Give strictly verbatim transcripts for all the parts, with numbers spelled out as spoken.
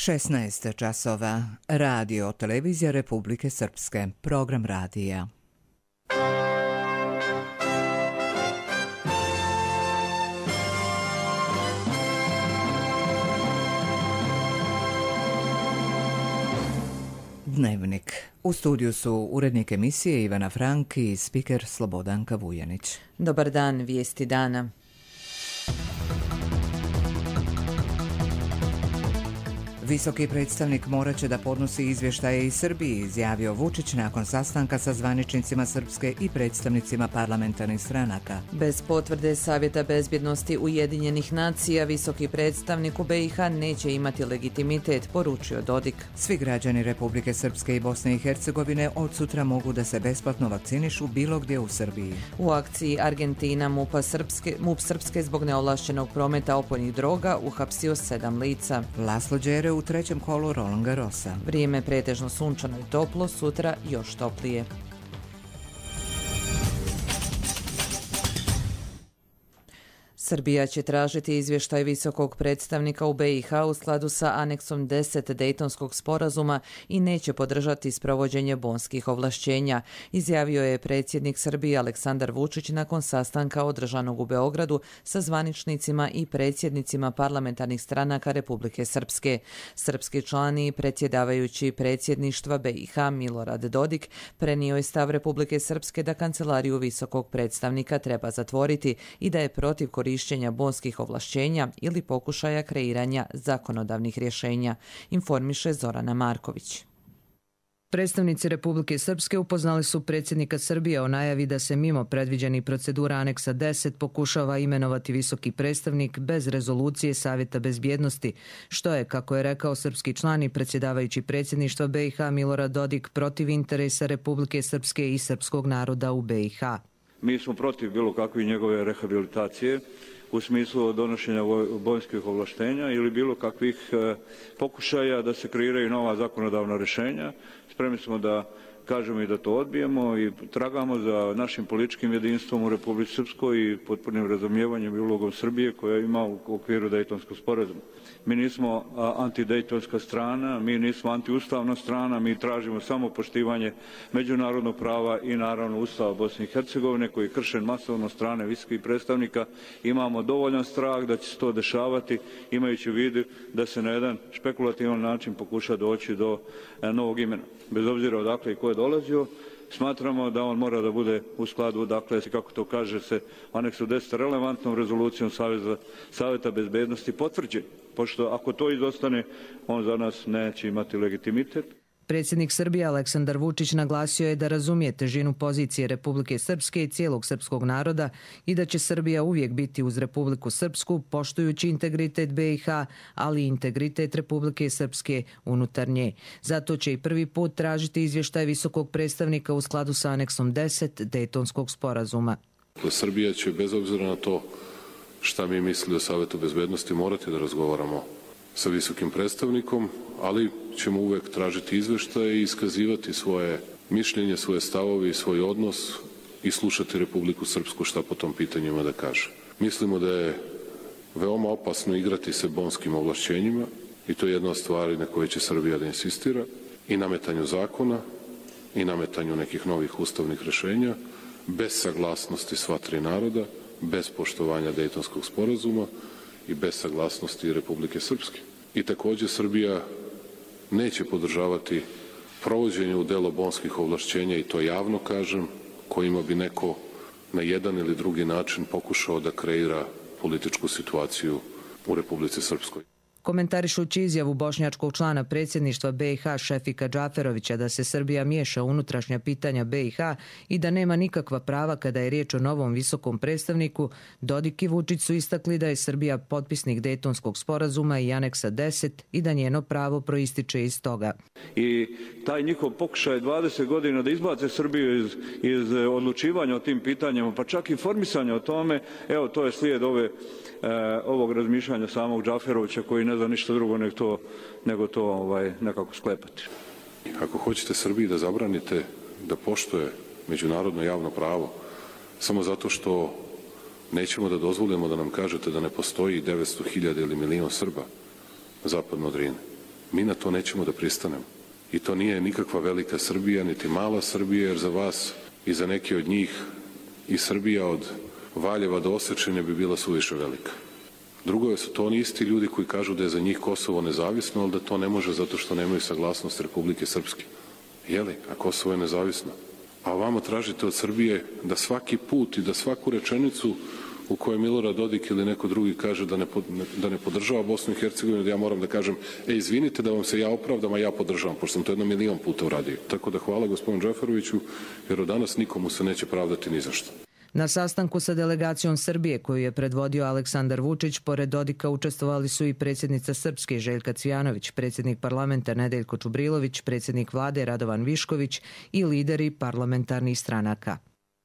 šesnaest časova. Radio Televizija Republike Srpske. Program radija. Dnevnik. U studiju su urednik emisije Ivana Frank i spiker Slobodanka Vujanić. Dobar dan, vijesti dana. Visoki predstavnik morat će da podnosi izvještaje iz Srbiji, izjavio Vučić nakon sastanka sa zvaničnicima Srpske i predstavnicima parlamentarnih stranaka. Bez potvrde Savjeta bezbjednosti Ujedinjenih nacija, visoki predstavnik u be i ha neće imati legitimitet, poručio Dodik. Svi građani Republike Srpske i Bosne i Hercegovine od sutra mogu da se besplatno vakcinišu bilo gdje u Srbiji. U akciji Argentina MUP Srpske, MUP Srpske zbog neovlašćenog prometa opojnih droga uhapsio sedam lica. Laslo Đere u trećem kolu Roland Garrosa. Vrijeme pretežno sunčano i toplo, sutra još toplije. Srbija će tražiti izvještaj visokog predstavnika u be i ha u skladu sa aneksom deset Dejtonskog sporazuma i neće podržati sprovođenje bonskih ovlašćenja, izjavio je predsjednik Srbije Aleksandar Vučić nakon sastanka održanog u Beogradu sa zvaničnicima i predsjednicima parlamentarnih stranaka Republike Srpske. Srpski član i predsjedavajući predsjedništva be i ha Milorad Dodik prenio je stav Republike Srpske da kancelariju visokog predstavnika treba zatvoriti i da je protiv korištenja bonskih ovlašćenja ili pokušaja kreiranja zakonodavnih rješenja, informiše Zorana Marković. Predstavnici Republike Srpske upoznali su predsjednika Srbije o najavi da se mimo predviđenih procedura aneksa deset pokušava imenovati visoki predstavnik bez rezolucije Savjeta bezbjednosti, što je, kako je rekao srpski član i predsjedavajući predsjedništva be i ha Milorad Dodik, protiv interesa Republike Srpske i srpskog naroda u be i ha. Mi smo protiv bilo kakve njegove rehabilitacije u smislu donošenja bonskih ovlaštenja ili bilo kakvih e, pokušaja da se kreiraju nova zakonodavna rješenja. Spremni smo da kažemo i da to odbijemo i tragamo za našim političkim jedinstvom u Republici Srpskoj i potpunim razumijevanjem i ulogom Srbije koja ima u okviru Dejtonskog sporazuma. Mi nismo antidejtonska strana, mi nismo antiustavna strana, mi tražimo samo poštivanje međunarodnog prava i naravno Ustava Bosne i Hercegovine koji je kršen masovno strane visokih predstavnika. Imamo dovoljan strah da će se to dešavati, imajući u vidu da se na jedan špekulativan način pokuša doći do novog imena. Bez obzira odakle i ko je dolazio, smatramo da on mora da bude u skladu, dakle, kako to kaže se, aneksu deset relevantnom rezolucijom Savjeta, Savjeta bezbjednosti potvrđen. Pošto ako to izostane, on za nas neće imati legitimitet. Predsjednik Srbije Aleksandar Vučić naglasio je da razumije težinu pozicije Republike Srpske i cijelog srpskog naroda i da će Srbija uvijek biti uz Republiku Srpsku, poštujući integritet be i ha, ali i integritet Republike Srpske unutar nje. Zato će i prvi put tražiti izvještaj visokog predstavnika u skladu sa aneksom deset Dejtonskog sporazuma. Srbija će, bez obzira na to šta mi mislili o Savjetu bezbjednosti, morati da razgovaramo sa visokim predstavnikom, ali ćemo uvek tražiti izveštaje i iskazivati svoje mišljenje, svoje stavove i svoj odnos i slušati Republiku Srpsku šta po tom pitanjima da kaže. Mislimo da je veoma opasno igrati se bonskim ovlašćenjima i to je jedna od stvari na koje će Srbija da insistira i nametanju zakona i nametanju nekih novih ustavnih rješenja bez saglasnosti sva tri naroda, bez poštovanja Dejtonskog sporazuma i bez saglasnosti Republike Srpske. I također Srbija neće podržavati provođenje u delo bonskih ovlašćenja, i to javno kažem, kojima bi neko na jedan ili drugi način pokušao da kreira političku situaciju u Republici Srpskoj. Komentarišući izjavu bošnjačkog člana predsjedništva be i ha Šefika Džaferovića da se Srbija miješa u unutrašnja pitanja be i ha i da nema nikakva prava kada je riječ o novom visokom predstavniku, Dodik i Vučić su istakli da je Srbija potpisnik Dejtonskog sporazuma i aneksa deset i da njeno pravo proističe iz toga. I taj njihov pokušaj dvadeset godina da izbace Srbiju iz, iz odlučivanja o tim pitanjima, pa čak i informisanja o tome, evo to je slijed ove, e, ovog razmišljanja samog Džaferovića koji ne zna ništa drugo nego to, nego to ovaj, nekako sklepati. Ako hoćete Srbiji da zabranite da poštuje međunarodno javno pravo samo zato što nećemo da dozvolimo da nam kažete da ne postoji devetsto hiljada ili milion Srba zapadno od Drine, Mi na to nećemo da pristanemo. I to nije nikakva velika Srbija, niti mala Srbija, jer za vas i za neke od njih i Srbija od Valjeva do Osečine bi bila suviše velika. Drugo je, su to oni isti ljudi koji kažu da je za njih Kosovo nezavisno, ali da to ne može zato što nemaju saglasnost Republike Srpske. Jeli, a Kosovo je nezavisno. A ovamo tražite od Srbije da svaki put i da svaku rečenicu u kojoj Milorad Dodik ili neko drugi kaže da ne, da ne podržava Bosnu i Hercegovinu, da ja moram da kažem, e, izvinite da vam se ja opravdam, a ja podržavam, pošto sam to jedno milion puta uradio. Tako da hvala gospodinu Džaferoviću, jer od danas nikomu se neće pravdati ni za što. Na sastanku sa delegacijom Srbije koju je predvodio Aleksandar Vučić, pored Dodika učestvovali su i predsjednica Srpske Željka Cvijanović, predsjednik parlamenta Nedeljko Čubrilović, predsjednik vlade Radovan Višković i lideri parlamentarnih stranaka.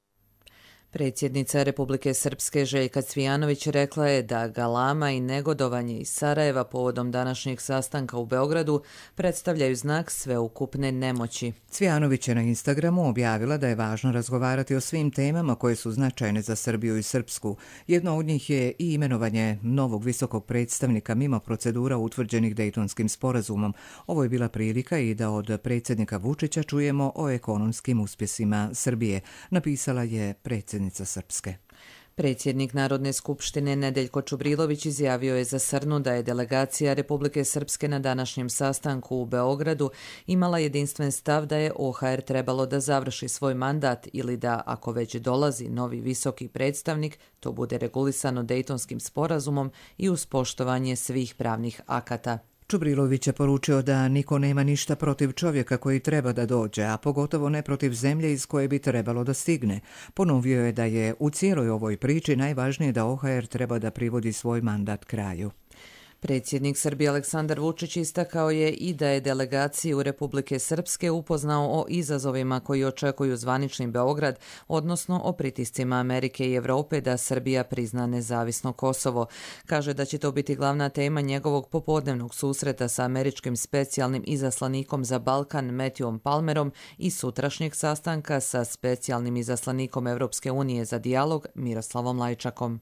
Predsjednica Republike Srpske Željka Cvijanović rekla je da galama i negodovanje iz Sarajeva povodom današnjeg sastanka u Beogradu predstavljaju znak sveukupne nemoći. Cvijanović je na Instagramu objavila da je važno razgovarati o svim temama koje su značajne za Srbiju i Srpsku. Jedno od njih je i imenovanje novog visokog predstavnika mimo procedura utvrđenih Dejtonskim sporazumom. Ovo je bila prilika i da od predsjednika Vučića čujemo o ekonomskim uspjesima Srbije, napisala je predsjednica Srpske. Predsjednik Narodne skupštine Nedeljko Čubrilović izjavio je za Srnu da je delegacija Republike Srpske na današnjem sastanku u Beogradu imala jedinstven stav da je O H R trebalo da završi svoj mandat ili da, ako već dolazi novi visoki predstavnik, to bude regulisano Dejtonskim sporazumom i uz poštovanje svih pravnih akata. Čubrilović je poručio da niko nema ništa protiv čovjeka koji treba da dođe, a pogotovo ne protiv zemlje iz koje bi trebalo da stigne. Ponovio je da je u cijeloj ovoj priči najvažnije da O H R treba da privodi svoj mandat kraju. Predsjednik Srbije Aleksandar Vučić istakao je i da je delegaciju Republike Srpske upoznao o izazovima koji očekuju zvanični Beograd, odnosno o pritiscima Amerike i Evrope da Srbija prizna nezavisno Kosovo. Kaže da će to biti glavna tema njegovog popodnevnog susreta sa američkim specijalnim izaslanikom za Balkan Matthewom Palmerom i sutrašnjeg sastanka sa specijalnim izaslanikom Evropske unije za dijalog Miroslavom Lajčakom.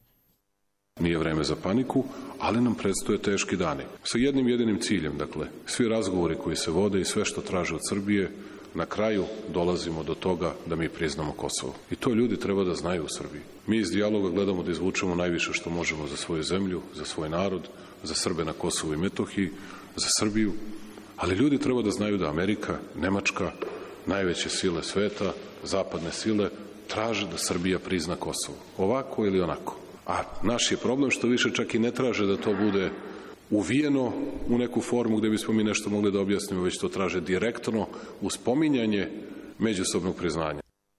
Nije vreme za paniku, ali nam predstoje teški dani. Sa jednim jedinim ciljem, dakle, svi razgovori koji se vode i sve što traže od Srbije, na kraju dolazimo do toga da mi priznamo Kosovo. I to ljudi treba da znaju u Srbiji. Mi iz dijaloga gledamo da izvučemo najviše što možemo za svoju zemlju, za svoj narod, za Srbe na Kosovu i Metohiji, za Srbiju, ali ljudi treba da znaju da Amerika, Nemačka, najveće sile sveta, zapadne sile, traže da Srbija prizna Kosovo. Ovako ili onako. A naš je problem što više čak i ne traže da to bude uvijeno u neku formu gdje bismo mi nešto mogli da objasnimo, već to traže direktno uz spominjanje međusobnog priznanja.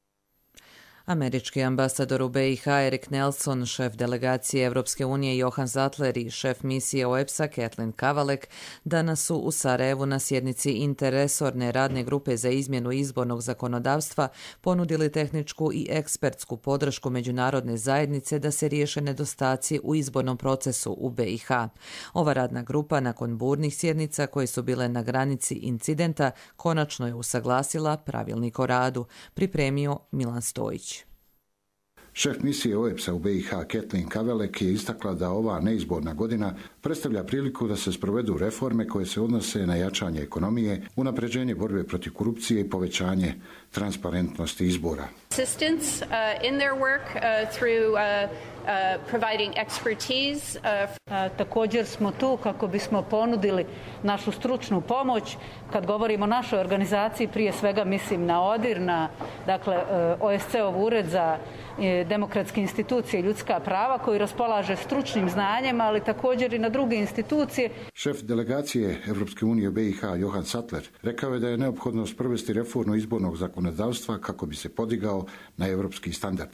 Američki ambasador u B i H Erik Nelson, šef delegacije Evropske unije Johan Zatler i šef misije O E B S A Kathleen Kavalek danas su u Sarajevu na sjednici interresorne radne grupe za izmjenu izbornog zakonodavstva ponudili tehničku i ekspertsku podršku međunarodne zajednice da se riješe nedostaci u izbornom procesu u B i H. Ova radna grupa nakon burnih sjednica koje su bile na granici incidenta konačno je usaglasila pravilnik o radu, pripremio Milan Stojić. Šef misije O E B S A u B i H Kathleen Kavalek je istakla da ova neizborna godina predstavlja priliku da se sprovedu reforme koje se odnose na jačanje ekonomije, unapređenje borbe protiv korupcije i povećanje transparentnosti izbora. Assistance uh, in their work uh, through uh, uh, providing expertise. Uh, uh, također smo tu kako bismo ponudili našu stručnu pomoć. Kad govorimo o našoj organizaciji, prije svega mislim na O D I R, na dakle, uh, O S C-ov ured za demokratske institucije i ljudska prava koji raspolaže stručnim znanjem, ali također i na druge institucije. Šef delegacije Evropske unije B i H Johan Zatler rekao je da je neophodno sprovesti reformu izbornog zakonodavstva kako bi se podigao na evropski standard.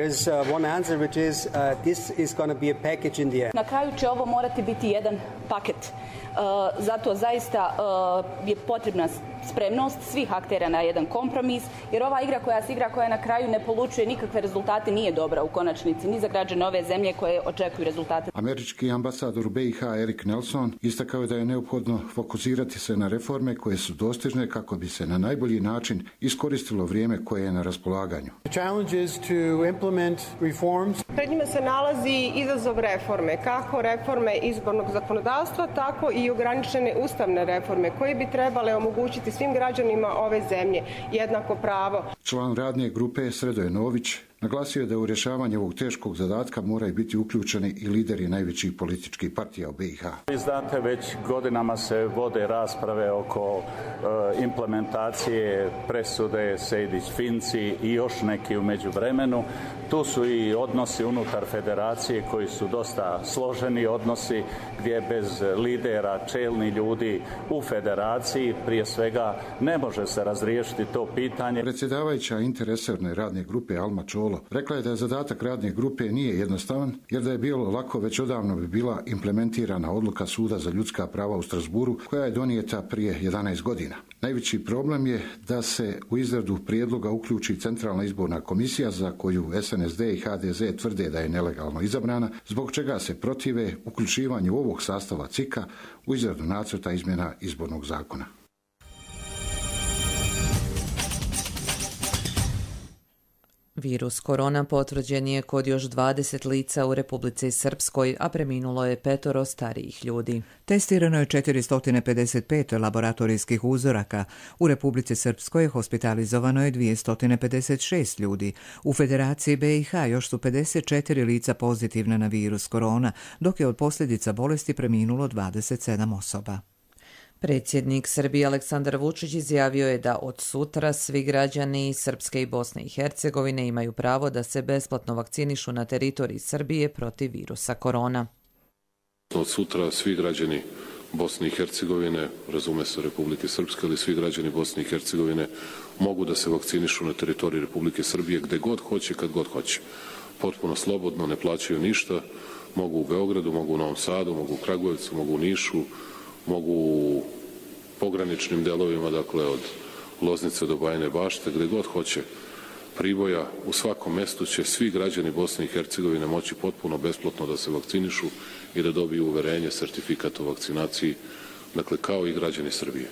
Na kraju će ovo morati biti jedan paket. Uh, zato zaista uh, je potrebna spremnost svih aktera na jedan kompromis, jer ova igra koja se igra, koja na kraju ne polučuje nikakve rezultate, nije dobra u konačnici ni za građane ove zemlje koje očekuju rezultate. Američki ambasador u B i H Erik Nelson istakao je da je neophodno fokusirati se na reforme koje su dostižne kako bi se na najbolji način iskoristilo vrijeme koje je na raspolaganju. Pred njima se nalazi izazov reforme, kako reforme izbornog zakonodavstva, tako i ograničene ustavne reforme koje bi trebale omogućiti svim građanima ove zemlje jednako pravo. Član radne grupe Sredoje Nović naglasio je da u rješavanje ovog teškog zadatka moraju biti uključeni i lideri najvećih političkih partija u B i H. Vi znate, već godinama se vode rasprave oko e, implementacije presude Sejdić-Finci i još neki u međuvremenu. Tu su i odnosi unutar federacije koji su dosta složeni odnosi gdje bez lidera, čelni ljudi u federaciji prije svega ne može se razriješiti to pitanje. Predsjedavajuća interresorne radne grupe Alma Čolo rekla je da je zadatak radne grupe nije jednostavan, jer da je bilo lako već odavno bi bila implementirana odluka Suda za ljudska prava u Strasburu koja je donijeta prije jedanaest godina. Najveći problem je da se u izradu prijedloga uključi Centralna izborna komisija za koju S N S D i H D Z tvrde da je nelegalno izabrana, zbog čega se protive uključivanju ovog sastava C I K-a u izradu nacrta izmjena izbornog zakona. Virus korona potvrđen je kod još dvadeset lica u Republici Srpskoj, a preminulo je petoro starijih ljudi. Testirano je četiristo pedeset pet laboratorijskih uzoraka. U Republici Srpskoj hospitalizovano je dvjesto pedeset šest ljudi. U Federaciji B i H još su pedeset četiri lica pozitivna na virus korona, dok je od posljedica bolesti preminulo dvadeset sedam osoba. Predsjednik Srbije Aleksandar Vučić izjavio je da od sutra svi građani Srpske i Bosne i Hercegovine imaju pravo da se besplatno vakcinišu na teritoriji Srbije protiv virusa korona. Od sutra svi građani Bosne i Hercegovine, razume se Republike Srpske, ali svi građani Bosne i Hercegovine mogu da se vakcinišu na teritoriji Republike Srbije gde god hoće, kad god hoće. Potpuno slobodno, ne plaćaju ništa, mogu u Beogradu, mogu u Novom Sadu, mogu u Kragujevcu, mogu u Nišu, mogu u pograničnim delovima, dakle od Loznice do Bajine Bašte, gde god hoće, Priboja, u svakom mestu će svi građani Bosne i Hercegovine moći potpuno besplatno da se vakcinišu i da dobiju uverenje, sertifikat o vakcinaciji, dakle kao i građani Srbije.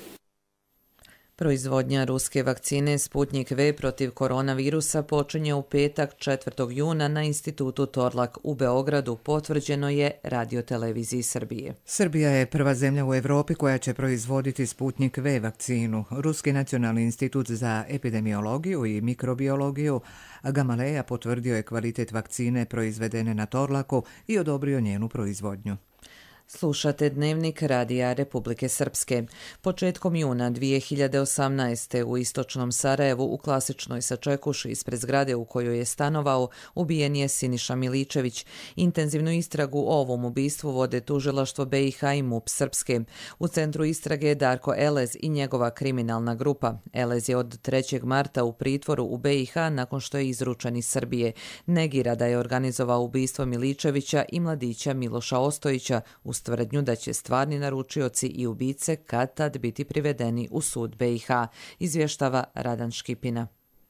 Proizvodnja ruske vakcine Sputnik V protiv koronavirusa počinje u petak četvrtog juna na institutu Torlak u Beogradu, potvrđeno je Radioteleviziji Srbije. Srbija je prva zemlja u Evropi koja će proizvoditi Sputnik V vakcinu. Ruski nacionalni institut za epidemiologiju i mikrobiologiju Gamaleja potvrdio je kvalitet vakcine proizvedene na Torlaku i odobrio njenu proizvodnju. Slušate Dnevnik Radija Republike Srpske. Početkom juna dvije hiljade osamnaeste. u istočnom Sarajevu u klasičnoj sačekuši ispred zgrade u kojoj je stanovao ubijen je Siniša Miličević. Intenzivnu istragu o ovom ubistvu vode tužilaštvo B i H i M U P Srpske. U centru istrage je Darko Elez i njegova kriminalna grupa. Elez je od trećeg marta u pritvoru u B i H nakon što je izručen iz Srbije. Negira da je organizovao ubistvo Miličevića i mladića Miloša Ostojića u tvrdnju da će stvarni naručioci i ubice kad-tad biti privedeni u sud B i H, izvještava Radan Škipina.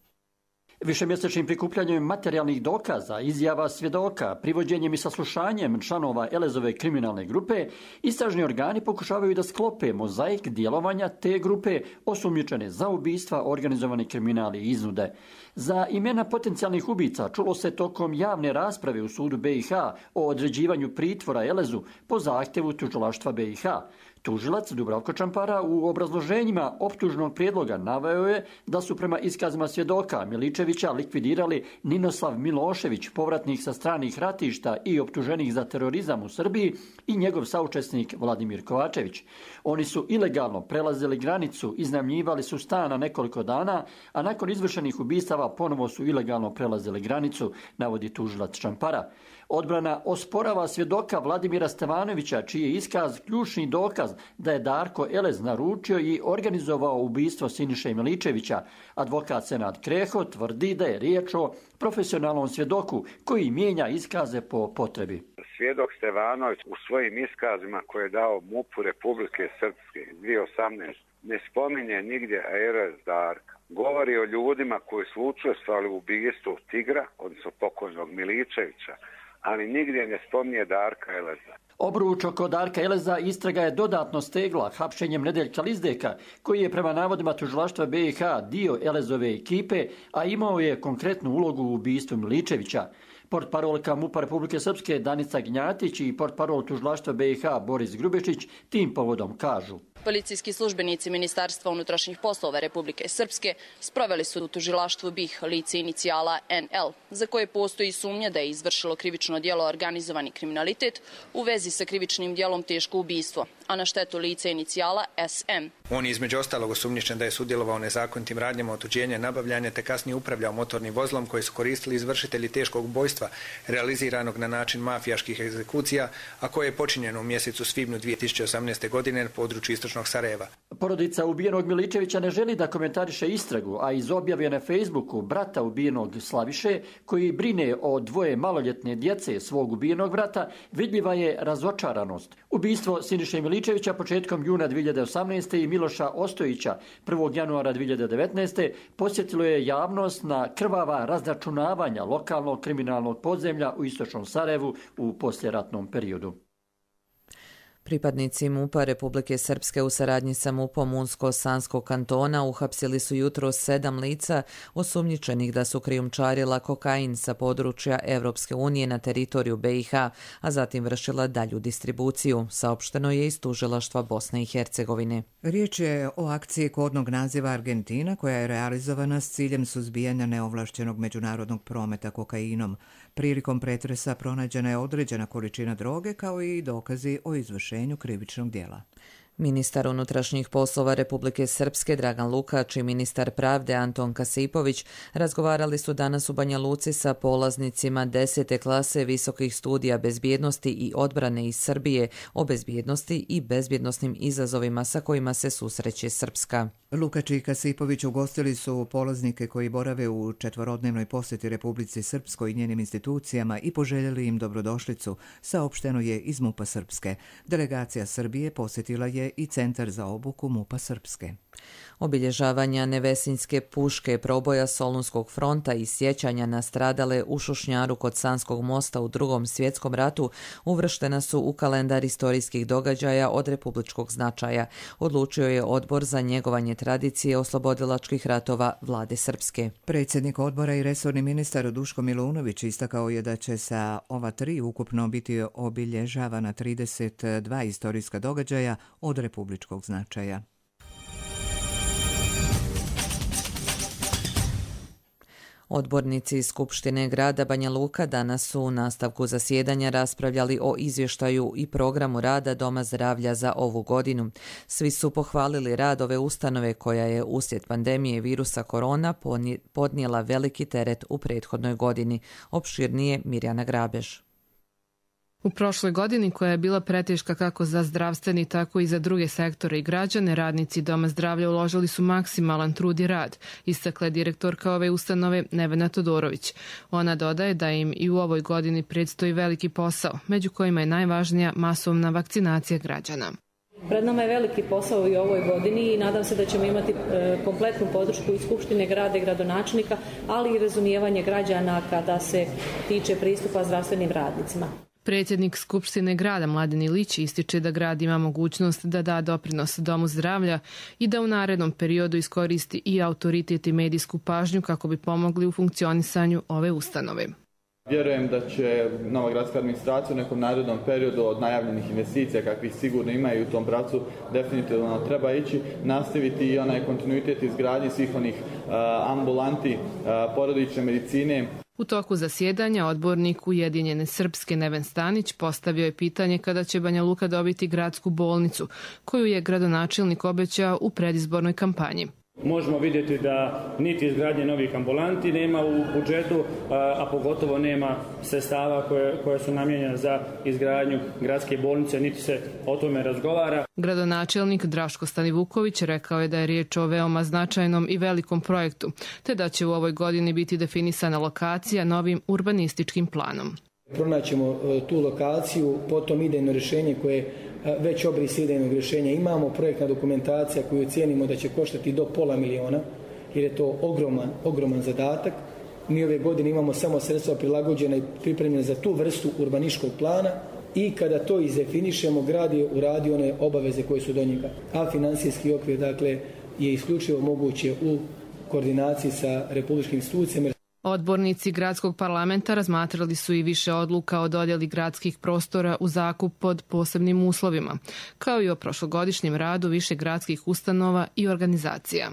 Višemjesečnim prikupljanjem materijalnih dokaza, izjava svjedoka, privođenjem i saslušanjem članova Elezove kriminalne grupe, istražni organi pokušavaju da sklope mozaik djelovanja te grupe osumnjičene za ubistva, organizovani kriminali i iznude. Za imena potencijalnih ubica čulo se tokom javne rasprave u sudu B i H o određivanju pritvora Elezu po zahtjevu tužilaštva B i H. Tužilac Dubravko Čampara u obrazloženjima optužnog prijedloga naveo je da su prema iskazima svjedoka Miličevića likvidirali Ninoslav Milošević, povratnik sa stranih ratišta i optuženik za terorizam u Srbiji, i njegov saučesnik Vladimir Kovačević. Oni su ilegalno prelazili granicu, iznajmljivali su stan na nekoliko dana, a nakon izvršenih ubistava ponovo su ilegalno prelazili granicu, navodi tužilac Čampara. Odbrana osporava svjedoka Vladimira Stevanovića, čiji je iskaz ključni dokaz da je Darko Elez naručio i organizovao ubistvo Siniše Miličevića. Advokat Senad Kreho tvrdi da je riječ o profesionalnom svjedoku koji mijenja iskaze po potrebi. Svjedok Stevanović u svojim iskazima koje je dao M U P-u Republike Srpske dvije hiljade osamnaeste. ne spominje nigdje Erez Darka. Govori o ljudima koji su učestvovali u ubistvu Tigra, odnosno pokojnog Miličevića, ali nigdje ne spominje Darka Eleza. Obruč oko Darka Eleza istraga je dodatno stegla hapšenjem Nedeljka Lizdeka, koji je prema navodima tužilaštva B i H dio Elezove ekipe, a imao je konkretnu ulogu u ubistvu Miličevića. Portparolka MUP-a Republike Srpske Danica Gnjatić i portparol tužilaštva B i H Boris Grubešić tim povodom kažu. Policijski službenici Ministarstva unutrašnjih poslova Republike Srpske sproveli su u tužilaštvu B i H lice inicijala N L, za koje postoji sumnja da je izvršilo krivično djelo organizovani kriminalitet u vezi sa krivičnim djelom teško ubistvo, a na štetu lice inicijala S M. On je između ostalog osumnjičen da je sudjelovao u nezakonitim radnjama otuđenja, nabavljanja te kasnije upravljao motornim vozilom koji su koristili izvršitelji teškog ubojstva realiziranog na način mafijaških egzekucija, a koje je počinjeno u mjesecu svibnju dvije tisuće osamnaeste. godine na području istočnog Sarajeva. Porodica ubijenog Miličevića ne želi da komentariše istragu, a iz objave na Facebooku brata ubijenog Slaviše, koji brine o dvoje maloljetne djece svog ubijenog brata, vidljiva je razočaranost. Ubistvo Siniše Miličevića početkom juna dvije hiljade osamnaeste. i Miloša Ostojića prvog januara dvije hiljade devetnaeste. posjetilo je javnost na krvava razračunavanja lokalnog kriminalnog podzemlja u istočnom Sarajevu u poslijeratnom periodu. Pripadnici MUP-a Republike Srpske u saradnji sa MUP-om Unsko-Sanskog kantona uhapsili su jutro sedam lica osumnjičenih da su krijumčarila kokain sa područja Evropske unije na teritoriju B i H, a zatim vršila dalju distribuciju, saopšteno je iz tužilaštva Bosne i Hercegovine. Riječ je o akciji kodnog naziva Argentina koja je realizovana s ciljem suzbijanja neovlašćenog međunarodnog prometa kokainom. Prilikom pretresa pronađena je određena količina droge kao i dokazi o izvršenju krivičnog djela. Ministar unutrašnjih poslova Republike Srpske Dragan Lukač i ministar pravde Anton Kasipović razgovarali su danas u Banja Luci sa polaznicima desete klase visokih studija bezbjednosti i odbrane iz Srbije o bezbjednosti i bezbjednosnim izazovima sa kojima se susreće Srpska. Lukač i Kasipović ugostili su polaznike koji borave u četvorodnevnoj posjeti Republici Srpskoj i njenim institucijama i poželjeli im dobrodošlicu, saopšteno je iz MUP-a Srpske. Delegacija Srbije posjetila je i Centar za obuku MUP-a Srpske. Obilježavanja Nevesinjske puške, proboja Solunskog fronta i sjećanja na stradale u Šušnjaru kod Sanskog mosta u Drugom svjetskom ratu uvrštena su u kalendar istorijskih događaja od republičkog značaja, odlučio je Odbor za njegovanje tradicije oslobodilačkih ratova Vlade Srpske. Predsjednik odbora i resorni ministar Duško Milunović istakao je da će sa ova tri ukupno biti obilježavana trideset dva istorijska događaja od republičkog značaja. Odbornici Skupštine grada Banja Luka danas su u nastavku zasjedanja raspravljali o izvještaju i programu rada Doma zdravlja za ovu godinu. Svi su pohvalili rad ove ustanove koja je uslijed pandemije virusa korona podnijela veliki teret u prethodnoj godini. Opširnije Mirjana Grabež. U prošloj godini, koja je bila preteška kako za zdravstveni, tako i za druge sektore i građane, radnici Doma zdravlja uložili su maksimalan trud i rad, istakla je direktorka ove ustanove Nevena Todorović. Ona dodaje da im i u ovoj godini predstoji veliki posao, među kojima je najvažnija masovna vakcinacija građana. Pred nama je veliki posao i u ovoj godini i nadam se da ćemo imati e, kompletnu podršku iz Skupštine grada i gradonačelnika, ali i razumijevanje građana kada se tiče pristupa zdravstvenim radnicima. Predsjednik Skupštine grada Mladen Ilić ističe da grad ima mogućnost da da doprinos Domu zdravlja i da u narednom periodu iskoristi i autoritet i medijsku pažnju kako bi pomogli u funkcionisanju ove ustanove. Vjerujem da će nova gradska administracija u nekom narednom periodu od najavljenih investicija, kakvih sigurno ima i u tom pravcu definitivno treba ići, nastaviti i onaj kontinuitet izgradnje svih onih uh, ambulanti uh, porodične medicine. U toku zasjedanja odbornik Ujedinjene Srpske Neven Stanić postavio je pitanje kada će Banja Luka dobiti gradsku bolnicu, koju je gradonačelnik obećao u predizbornoj kampanji. Možemo vidjeti da niti izgradnje novih ambulanti nema u budžetu, a pogotovo nema sredstava koje, koje su namijenjene za izgradnju gradske bolnice, niti se o tome razgovara. Gradonačelnik Draško Stanivuković rekao je da je riječ o veoma značajnom i velikom projektu, te da će u ovoj godini biti definisana lokacija novim urbanističkim planom. Pronaćemo tu lokaciju, potom idejno rješenje koje već obris idejnog rješenja imamo, projektna dokumentacija koju cijenimo da će koštati do pola miliona, jer je to ogroman, ogroman zadatak. Mi ove godine imamo samo sredstva prilagođena i pripremljena za tu vrstu urbanističkog plana i kada to izdefinišemo, grad je uradio one obaveze koje su do njega. A financijski okvir, dakle, je isključivo moguće u koordinaciji sa republičkim institucijama. Odbornici gradskog parlamenta razmatrali su i više odluka o dodjeli gradskih prostora u zakup pod posebnim uslovima, kao i o prošlogodišnjem radu više gradskih ustanova i organizacija.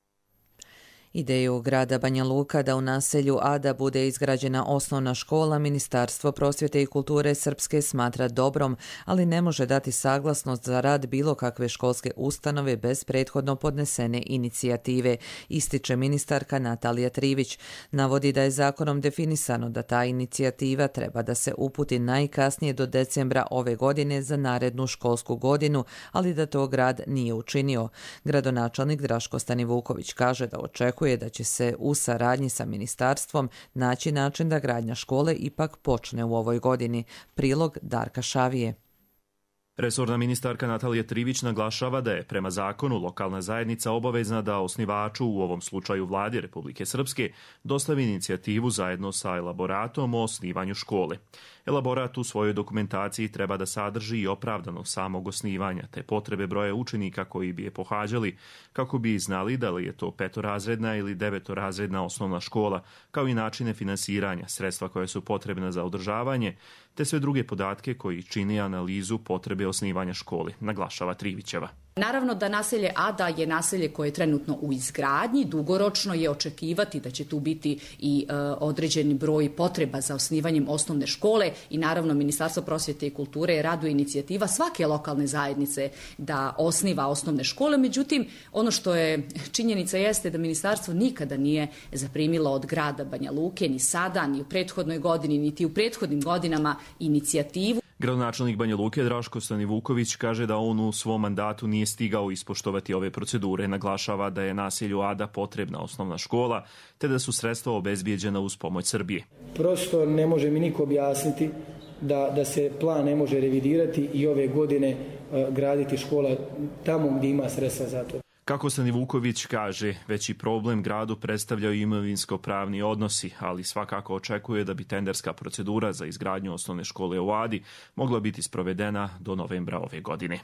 Ideju grada Banja Luka da u naselju Ada bude izgrađena osnovna škola Ministarstvo prosvjete i kulture Srpske smatra dobrom, ali ne može dati saglasnost za rad bilo kakve školske ustanove bez prethodno podnesene inicijative, ističe ministarka Natalija Trivić. Navodi da je zakonom definisano da ta inicijativa treba da se uputi najkasnije do decembra ove godine za narednu školsku godinu, ali da to grad nije učinio. Gradonačelnik Draško Stanivuković kaže da očekuje da će se u saradnji sa ministarstvom naći način da gradnja škole ipak počne u ovoj godini. Prilog Darka Šavije. Resorna ministarka Natalija Trivić naglašava da je prema zakonu lokalna zajednica obavezna da osnivaču, u ovom slučaju Vladi Republike Srpske, dostavi inicijativu zajedno sa elaboratom o osnivanju škole. Elaborat u svojoj dokumentaciji treba da sadrži i opravdanost samog osnivanja, te potrebe broja učenika koji bi je pohađali, kako bi znali da li je to petorazredna ili devetorazredna osnovna škola, kao i načine finansiranja, sredstva koje su potrebna za održavanje, te sve druge podatke koji čini analizu potrebe osnivanja škole, naglašava Trivićeva. Naravno da naselje Ada je naselje koje je trenutno u izgradnji, dugoročno je očekivati da će tu biti i e, određeni broj potreba za osnivanjem osnovne škole i naravno Ministarstvo prosvjete i kulture raduje inicijativa svake lokalne zajednice da osniva osnovne škole, međutim ono što je činjenica jeste da ministarstvo nikada nije zaprimilo od grada Banja Luke ni sada, ni u prethodnoj godini, niti u prethodnim godinama inicijativu. Gradonačelnik Banja Luke Draško Stanivuković kaže da on u svom mandatu nije stigao ispoštovati ove procedure. Naglašava da je naselju Ada potrebna osnovna škola, te da su sredstva obezbijeđena uz pomoć Srbije. Prosto ne može mi niko objasniti da, da se plan ne može revidirati i ove godine uh, graditi škola tamo gdje ima sredstva za to. Kako Stanivuković kaže, veći problem gradu predstavljaju imovinsko-pravni odnosi, ali svakako očekuje da bi tenderska procedura za izgradnju osnovne škole u Adi mogla biti sprovedena do novembra ove godine.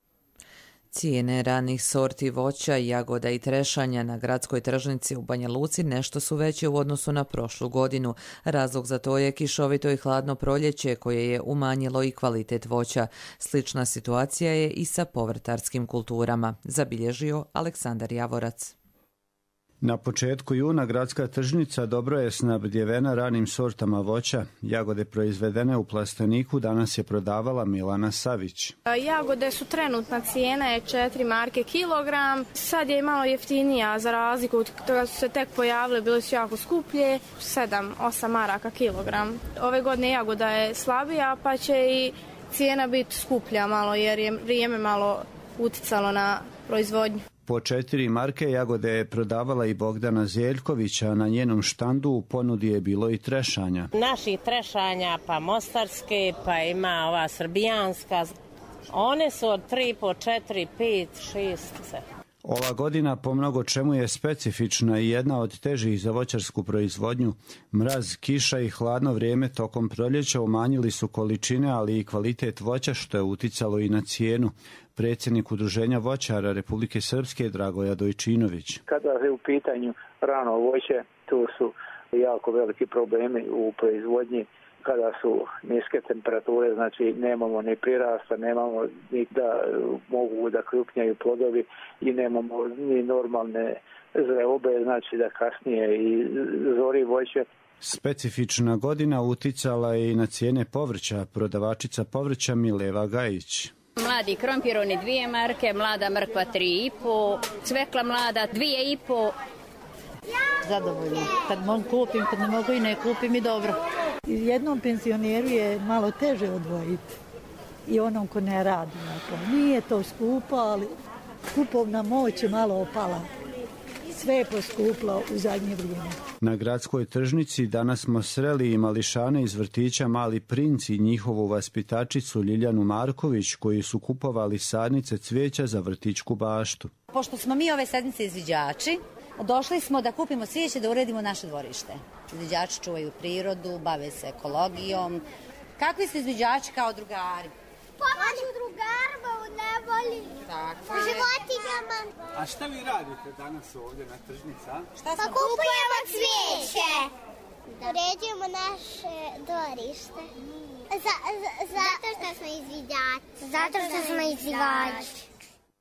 Cijene ranih sorti voća, jagoda i trešanja na gradskoj tržnici u Banja Luci nešto su veće u odnosu na prošlu godinu. Razlog za to je kišovito i hladno proljeće koje je umanjilo i kvalitet voća. Slična situacija je i sa povrtarskim kulturama, zabilježio Aleksandar Javorac. Na početku juna gradska tržnica dobro je snabdjevena ranim sortama voća. Jagode proizvedene u plasteniku danas je prodavala Milana Savić. Jagode su trenutna cijena je četiri marke kilogram. Sad je malo jeftinija za razliku od toga su se tek pojavile, bile su jako skuplje, sedam osam maraka kilogram. Ove godine jagoda je slabija pa će i cijena biti skuplja malo jer je vrijeme malo uticalo na proizvodnju. Po četiri marke jagode je prodavala i Bogdana Zeljkovića, a na njenom štandu u ponudi je bilo i trešanja. Naših trešanja, pa mostarske, pa ima ova srbijanska. One su od tri po četiri, pet, šest. Ova godina po mnogo čemu je specifična i jedna od težih za voćarsku proizvodnju. Mraz, kiša i hladno vrijeme tokom proljeća umanjili su količine, ali i kvalitet voća, što je uticalo i na cijenu. Predsjednik Udruženja voćara Republike Srpske Dragoja Dojčinović. Kada je u pitanju rano voće, tu su jako veliki problemi u proizvodnji. Kada su niske temperature, znači nemamo ni prirasta, nemamo ni da mogu da krupnjaju plodovi i nemamo ni normalne zreobe, znači da kasnije i zori voće. Specifična godina uticala je i na cijene povrća. Prodavačica povrća Mileva Gajić. Mladi krompir, oni dvije marke, mlada mrkva tri i po, cvekla mlada dvije i po. Zadovoljno. Kad mogu kupim, kad ne mogu i ne kupim i dobro. Jednom penzioneru je malo teže odvojiti i onom ko ne radi. Nije to skupo, ali kupovna moć je malo opala. Sve je poskuplo u zadnje vrijeme. Na gradskoj tržnici danas smo sreli i mališane iz vrtića Mali princ i njihovu vaspitačicu Ljiljanu Marković koji su kupovali sadnice cvijeća za vrtićku baštu. Pošto smo mi ove sedmice izviđači, došli smo da kupimo cvijeće da uredimo naše dvorište. Izviđači čuvaju prirodu, bave se ekologijom. Kakvi ste izviđači kao drugari? Pomoću drugarima u nevolji. Tako je. Životinjama. A šta vi radite danas ovdje na tržnici? Pa kupujemo cvijeće. Uređujemo naše dvorište. Za, za, zato što smo izviđači. Zato što smo izviđači.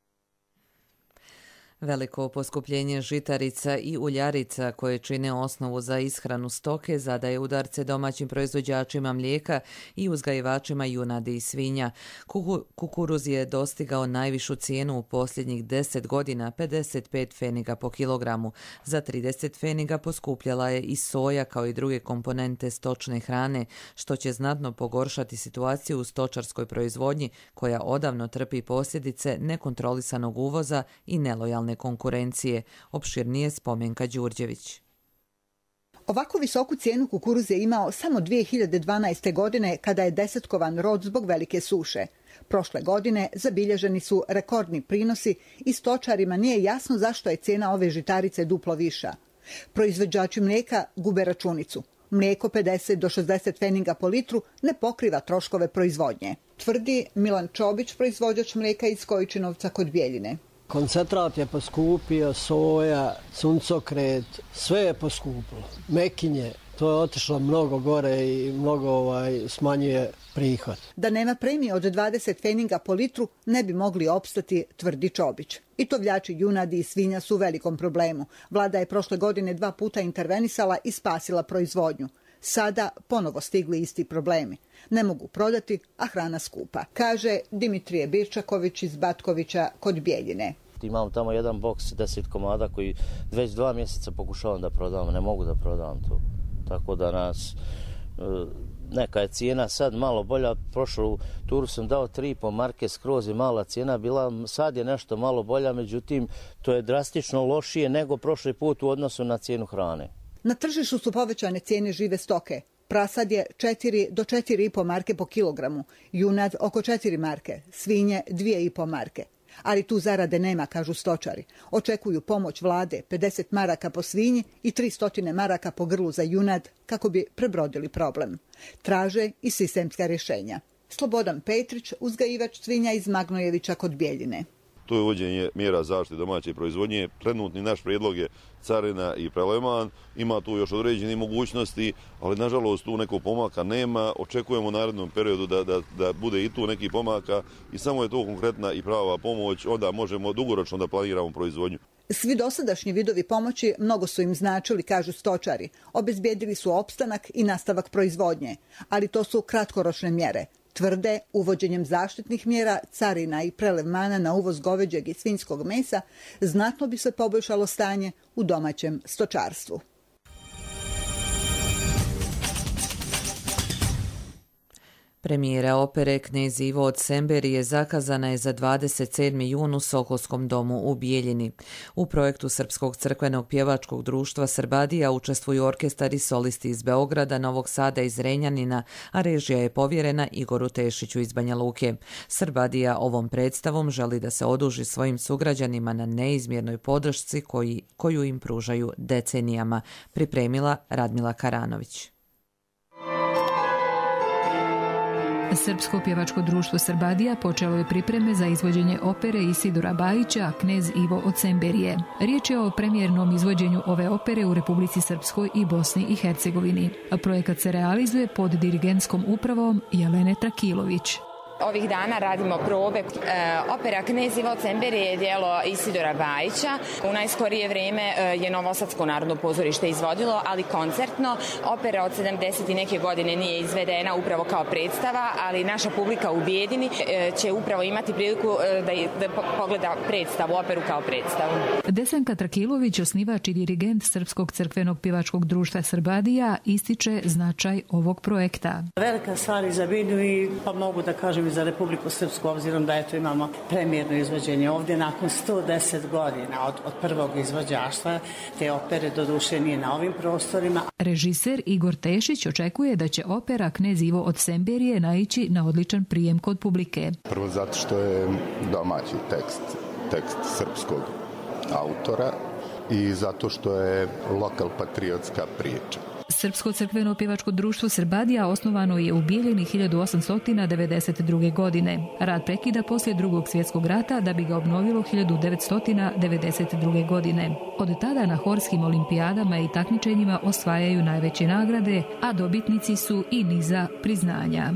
Veliko poskupljenje žitarica i uljarica koje čine osnovu za ishranu stoke zadaje udarce domaćim proizvođačima mlijeka i uzgajivačima junadi i svinja. Kukuruz je dostigao najvišu cijenu u posljednjih deset godina, pedeset pet pfeniga po kilogramu. Za trideset pfeniga poskupljala je i soja kao i druge komponente stočne hrane, što će znatno pogoršati situaciju u stočarskoj proizvodnji koja odavno trpi posljedice nekontrolisanog uvoza i nelojalne konkurencije. Opširnije Spomenka Đurđević. Ovako visoku cijenu kukuruz je imao samo dvije hiljade dvanaeste. godine kada je desetkovan rod zbog velike suše. Prošle godine zabilježeni su rekordni prinosi i stočarima nije jasno zašto je cijena ove žitarice duplo viša. Proizvođači mlijeka gube računicu. Mlijeko pedeset do šezdeset pfeniga po litru ne pokriva troškove proizvodnje, tvrdi Milan Čobić, proizvođač mlijeka iz Kojičinovca kod Bjeljine. Koncentrat je poskupio, soja, suncokret, sve je poskupilo. Mekinje, to je otišlo mnogo gore i mnogo ovaj, smanjuje prihod. Da nema premije od dvadeset pfeniga po litru ne bi mogli opstati, tvrdi Čobić. I tovljači junadi i svinja su u velikom problemu. Vlada je prošle godine dva puta intervenisala i spasila proizvodnju. Sada ponovo stigli isti problemi. Ne mogu prodati, a hrana skupa, kaže Dimitrije Birčaković iz Batkovića kod Bjeljine. Imam tamo jedan boks, deset komada koji već dva mjeseca pokušavam da prodam, ne mogu da prodam to. Tako da nas, neka je cijena sad malo bolja, prošlu turu sam dao tri i po marke, skroz je mala cijena bila, sad je nešto malo bolja, međutim to je drastično lošije nego prošli put u odnosu na cijenu hrane. Na tržištu su povećane cijene žive stoke. Prasad je četiri do četiri i po marke po kilogramu, junad oko četiri marke, svinje dvije i po marke. Ali tu zarade nema, kažu stočari. Očekuju pomoć vlade, pedeset maraka po svinji i tristo maraka po grlu za junad kako bi prebrodili problem. Traže i sistemska rješenja. Slobodan Petrić, uzgajivač svinja iz Magnojevića kod Bjeljine. To je uvođenje mjera zaštite domaće proizvodnje. Trenutni naš prijedlog je carina i preleman. Ima tu još određene mogućnosti, ali nažalost tu nekog pomaka nema. Očekujemo u narednom periodu da, da, da bude i tu neki pomaka i samo je to konkretna i prava pomoć. Onda možemo dugoročno da planiramo proizvodnju. Svi dosadašnji vidovi pomoći mnogo su im značili, kažu stočari. Obezbijedili su opstanak i nastavak proizvodnje, ali to su kratkoročne mjere. Tvrde, uvođenjem zaštitnih mjera, carina i prelevmana na uvoz goveđeg i svinjskog mesa znatno bi se poboljšalo stanje u domaćem stočarstvu. Premijera opere Knez Ivo od Semberije zakazana je za dvadeset sedmi jun u Sokolskom domu u Bijeljini. U projektu Srpskog crkvenog pjevačkog društva Srbadija učestvuju orkestar i solisti iz Beograda, Novog Sada i Zrenjanina, a režija je povjerena Igoru Tešiću iz Banja Luke. Srbadija ovom predstavom želi da se oduži svojim sugrađanima na neizmjernoj podršci koji, koju im pružaju decenijama, pripremila Radmila Karanović. Srpsko pjevačko društvo Srbadija počelo je pripreme za izvođenje opere Isidora Bajića Knez Ivo od Semberije. Riječ je o premijernom izvođenju ove opere u Republici Srpskoj i Bosni i Hercegovini. Projekat se realizuje pod dirigentskom upravom Jelene Trakilović. Ovih dana radimo probe. E, opera Knez Ivo od Semberije je djelo Isidora Bajića. U najskorije vrijeme je Novosadsko narodno pozorište izvodilo, ali koncertno. Opera od sedamdeset i neke godine nije izvedena upravo kao predstava, ali naša publika u Bijeljini e, će upravo imati priliku e, da, da pogleda predstavu, operu kao predstavu. Desanka Trakilović, osnivač i dirigent Srpskog crkvenog pjevačkog društva Srbadija, ističe značaj ovog projekta. Velika stvar za Bijeljinu i pa mogu da kažem i za Republiku Srpsku, obzirom da eto imamo premijerno izvođenje ovdje nakon sto deset godina od, od prvog izvođaštva te opere, doduše nije na ovim prostorima. Režiser Igor Tešić očekuje da će opera Knez Ivo od Semberije naići na odličan prijem kod publike. Prvo zato što je domaći tekst, tekst srpskog autora i zato što je lokal patriotska priča. Srpsko crkveno pjevačko društvo Srbadija osnovano je u Bijeljini hiljadu osamsto devedeset druge. godine. Rad prekida poslije Drugog svjetskog rata da bi ga obnovilo hiljadu devetsto devedeset druge. godine. Od tada na horskim olimpijadama i takmičenjima osvajaju najveće nagrade, a dobitnici su i niza priznanja.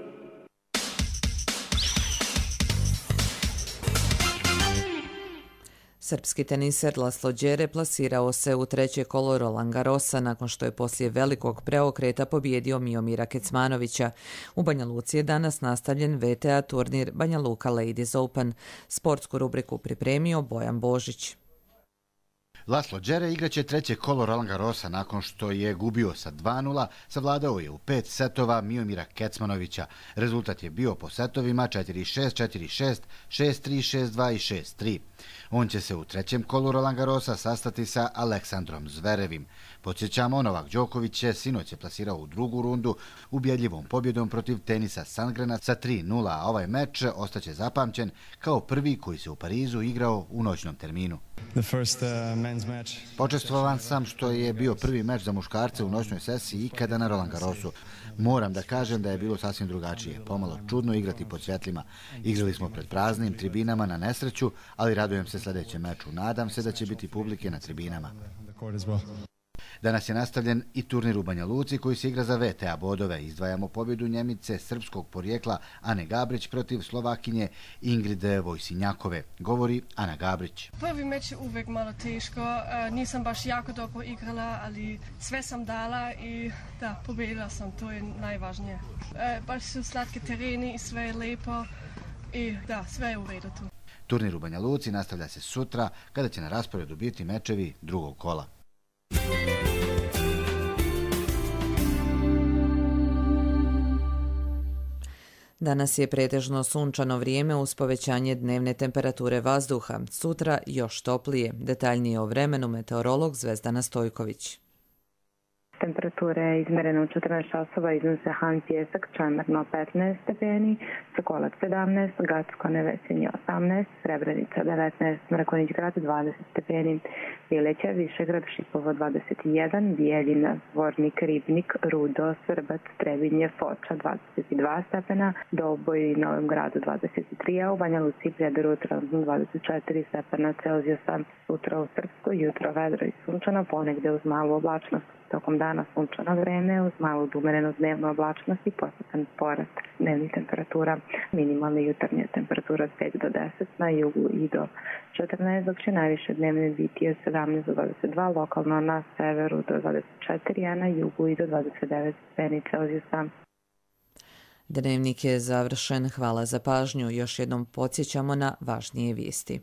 Srpski teniser Laslo Đere plasirao se u treće kolo Roland Garrosa nakon što je poslije velikog preokreta pobjedio Miomira Kecmanovića. U Banja Luci je danas nastavljen V T A turnir Banja Luka Ladies Open. Sportsku rubriku pripremio Bojan Božić. Laslo Đere igraće treće kolo Roland Garrosa nakon što je gubio sa dva nula, savladao je u pet setova Miomira Kecmanovića. Rezultat je bio po setovima četiri šest, četiri šest, šest tri, šest dva i šest tri. On će se u trećem kolu Roland Garrosa sastati sa Aleksandrom Zverevim. Podsjećamo, Novak Đoković je sinoć je plasirao u drugu rundu ubjedljivom pobjedom protiv Tenisa Sandgrena sa tri nula, a ovaj meč ostaće zapamćen kao prvi koji se u Parizu igrao u noćnom terminu. Počestvovan sam što je bio prvi meč za muškarce u noćnoj sesiji ikada na Roland Garrosu. Moram da kažem da je bilo sasvim drugačije, pomalo čudno igrati pod svjetlima. Igrali smo pred praznim tribinama na nesreću, ali radujem se sljedećem meču. Nadam se da će biti publike na tribinama. Danas je nastavljen i turnir u Banja Luci koji se igra za V T A bodove. Izdvajamo pobjedu Njemice srpskog porijekla Ane Gabrić protiv Slovakinje Ingrid Vojsinjakove. Govori Ana Gabrić. Prvi meč je uvijek malo teško. Nisam baš jako dobro igrala, ali sve sam dala i da, pobjedila sam. To je najvažnije. Baš su slatke tereni i sve je lepo i da, sve je u redu tu. Turnir u Banja Luci nastavlja se sutra kada će na rasporedu biti mečevi drugog kola. Danas je pretežno sunčano vrijeme uz povećanje dnevne temperature vazduha. Sutra još toplije. Detaljnije o vremenu meteorolog Zvezdana Stojković. Temperature izmerene u četrnaest časova iznose Han Pjesak, Čemerno petnaest stepeni, Sokolac sedamnaest, Gacko Nevesinje osamnaest, Srebrenica devetnaest, Mrakonić grad dvadeset stepeni, Bileća, Višegrad, Šipovo dvadeset jedan, Bijeljina, Zvornik, Ribnik, Rudo, Srbac, Trebinje, Foča dvadeset dva stepena, Doboj i Novom gradu dvadeset tri, a u Banja Luci i Prijedoru trenutno dvadeset četiri stepena Celzijusa. Sutra u Srpskoj jutro vedro i sunčano, ponegde uz malu oblačnost. Tokom dana sunčano vreme uz malu umerenu dnevnu oblačnost i postepen porast dnevnih temperatura. Minimalna jutarnja temperatura od pet do deset, na jugu i do četrnaest, dok će najviše dnevne biti od sedamnaest do dvadeset dva, lokalno na severu do dvadeset četiri, a na jugu i do dvadeset devet stepeni Celzijusa. Dnevnik je završen. Hvala za pažnju. Još jednom podsjećamo na važnije vijesti.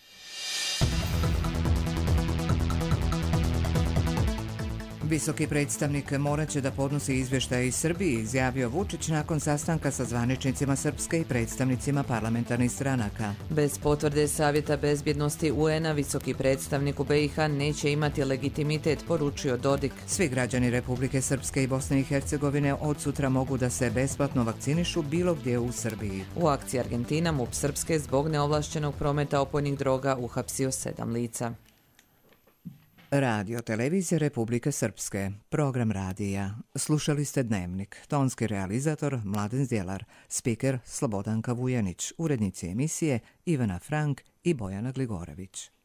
Visoki predstavnik morat će da podnosi izvještaje iz Srbiji, izjavio Vučić nakon sastanka sa zvaničnicima Srpske i predstavnicima parlamentarnih stranaka. Bez potvrde Savjeta bezbjednosti U N-a visoki predstavnik u B i H neće imati legitimitet, poručio Dodik. Svi građani Republike Srpske i Bosne i Hercegovine od sutra mogu da se besplatno vakcinišu bilo gdje u Srbiji. U akciji Argentina MUP Srpske zbog neovlašćenog prometa opojnih droga uhapsio sedam lica. Radio televizija Republike Srpske, program radija. Slušali ste Dnevnik, tonski realizator Mladen Zdjelar, spiker Slobodanka Vujanić, urednici emisije Ivana Frank i Bojana Gligorević.